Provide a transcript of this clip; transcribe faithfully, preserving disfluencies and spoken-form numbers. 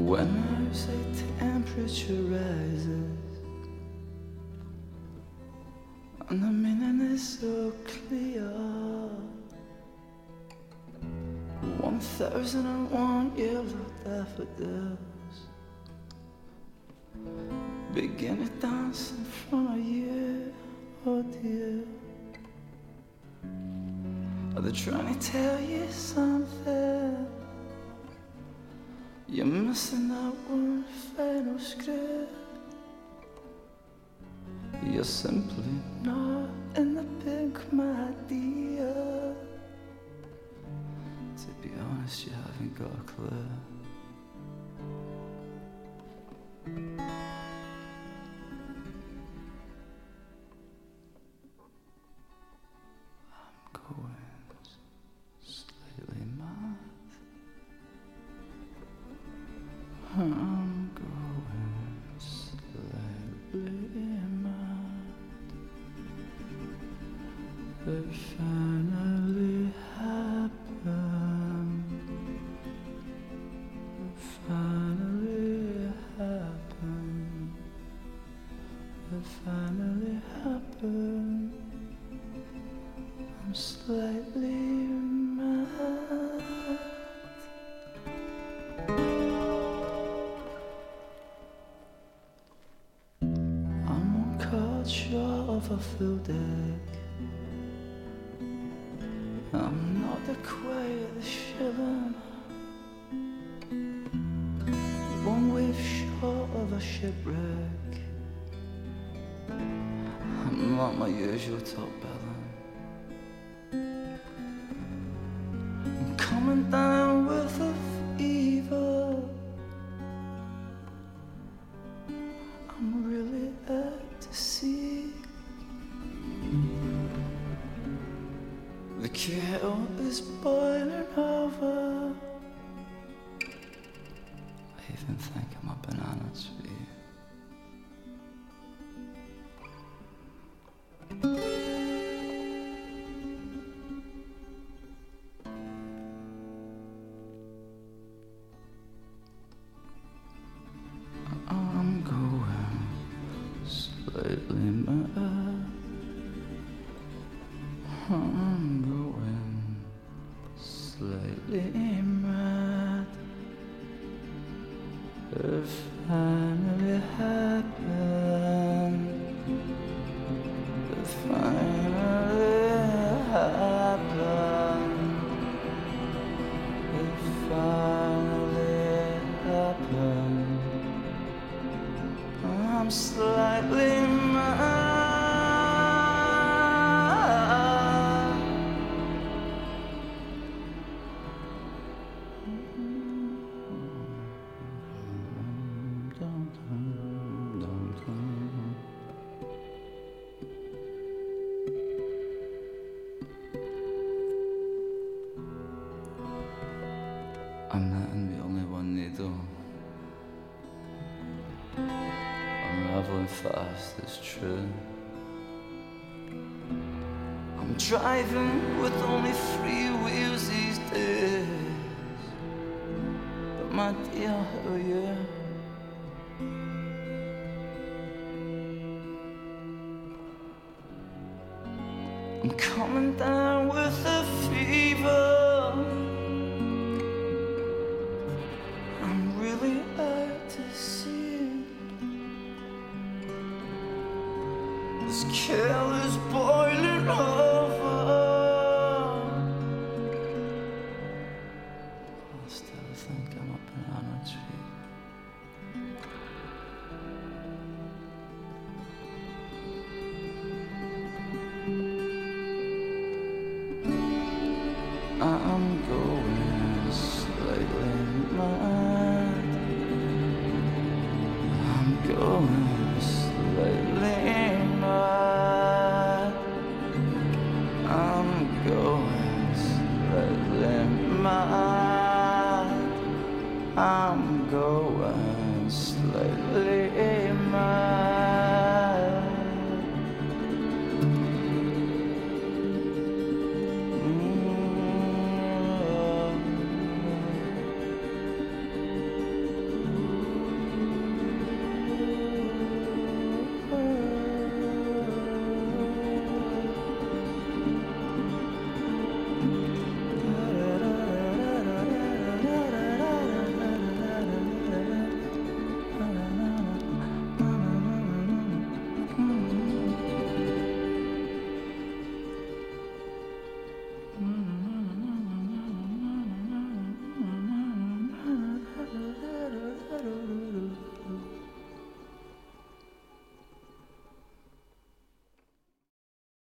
When I say temperature rises and the meaning is so clear, one thousand and one yellow daffodils begin to dance in front of you, oh dear. Are they trying to tell you something? You're missing that one final script. You're simply not in the pink, my dear. To be honest, you haven't got a clue. I'm going slightly mad. I'm going slightly mad. It finally happened. It finally happened. It finally happened. I'm slightly mad. Short of a full deck. I'm not the quiet, the shivering. One wave short of a shipwreck. I'm not my usual top billing. I'm coming down with a fever. I'm really out to sea. The kettle is boiling over. I even think I'm a banana tree. I'm going slightly mad. I'm going slightly mad. It finally happened. It finally happened. It finally happened. I'm slightly mad. I'm not the only one needle. Unraveling fast, it's true. I'm driving with only three wheels these days. But my dear, how are you? I'm coming down with a fever. I'm really out to sea. This kettle is boiling over.